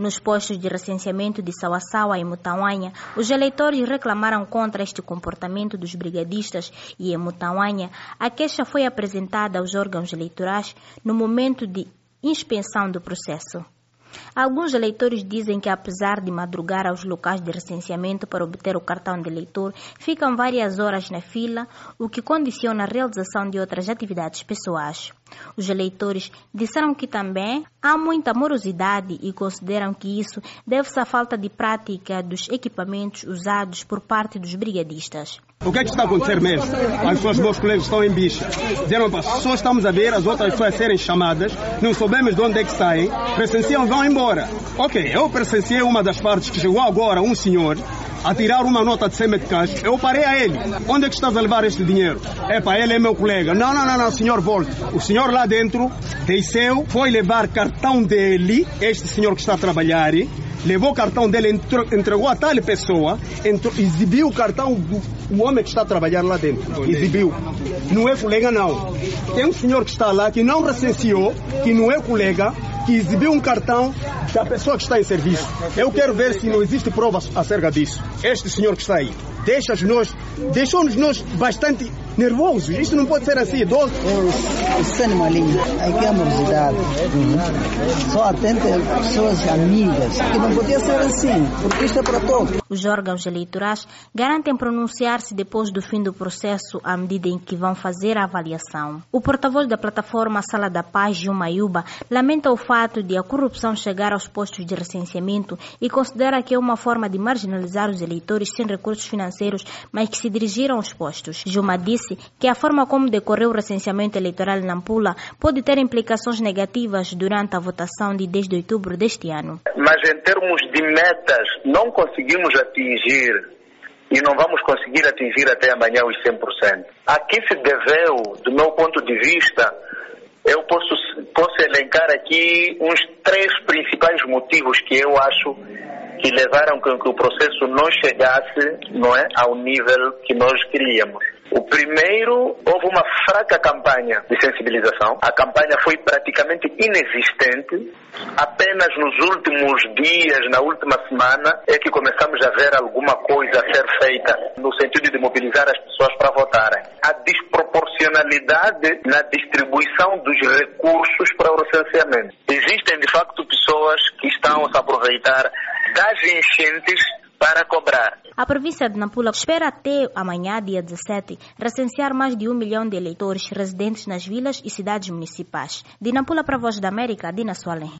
Nos postos de recenseamento de Sawasawa e Mutanhuanha, os eleitores reclamaram contra este comportamento dos brigadistas e em Mutanhuanha, a queixa foi apresentada aos órgãos eleitorais no momento de inspeção do processo. Alguns eleitores dizem que, apesar de madrugar aos locais de recenseamento para obter o cartão de eleitor, ficam várias horas na fila, o que condiciona a realização de outras atividades pessoais. Os eleitores disseram que também há muita morosidade e consideram que isso deve-se à falta de prática dos equipamentos usados por parte dos brigadistas. O que é que está a acontecer mesmo? As pessoas, meus colegas, estão em bicha. Disseram, só estamos a ver as outras pessoas serem chamadas, não soubemos de onde é que saem, presenciam, vão embora. Ok, eu presenciei uma das partes que chegou agora um senhor a tirar uma nota de 100 meticais. Eu parei a ele. Onde é que estás a levar este dinheiro? Ele é meu colega. Não, senhor, volte. O senhor lá dentro desceu, foi levar cartão dele, este senhor que está a trabalhar, levou o cartão dele, entregou a tal pessoa, exibiu o cartão do homem que está a trabalhar lá dentro. Exibiu. Não é colega, não. Tem um senhor que está lá que não recenseou, que não é colega, que exibiu um cartão da pessoa que está em serviço. Eu quero ver se não existe provas acerca disso. Este senhor que está aí deixou-nos nós bastante nervosos. Isto não pode ser assim. Esse animalinho, aqui é amorosidade. Só atende pessoas amigas. Que não podia ser assim, porque isto é para todos. Os órgãos eleitorais garantem pronunciar-se depois do fim do processo à medida em que vão fazer a avaliação. O porta-voz da plataforma Sala da Paz, Juma Yuba, lamenta o fato de a corrupção chegar aos postos de recenseamento e considera que é uma forma de marginalizar os eleitores sem recursos financeiros, mas que se dirigiram aos postos. Juma disse que a forma como decorreu o recenseamento eleitoral em Nampula pode ter implicações negativas durante a votação de 10 de outubro deste ano. Mas em termos de metas, não conseguimos atingir e não vamos conseguir atingir até amanhã os 100%. Aqui se deveu, do meu ponto de vista, eu posso elencar aqui uns 3 principais motivos que eu acho que levaram com que o processo não chegasse, ao nível que nós queríamos. O primeiro, houve uma fraca campanha de sensibilização. A campanha foi praticamente inexistente. Apenas nos últimos dias, na última semana, é que começamos a ver alguma coisa a ser feita no sentido de mobilizar as pessoas para votarem. A desproporcionalidade na distribuição dos recursos para o recenseamento. Existem, de facto, pessoas que estão a se aproveitar das enchentes para cobrar. A província de Nampula espera até amanhã, dia 17, recensear mais de 1 milhão de eleitores residentes nas vilas e cidades municipais. De Nampula para a Voz da América, Dina Soalem.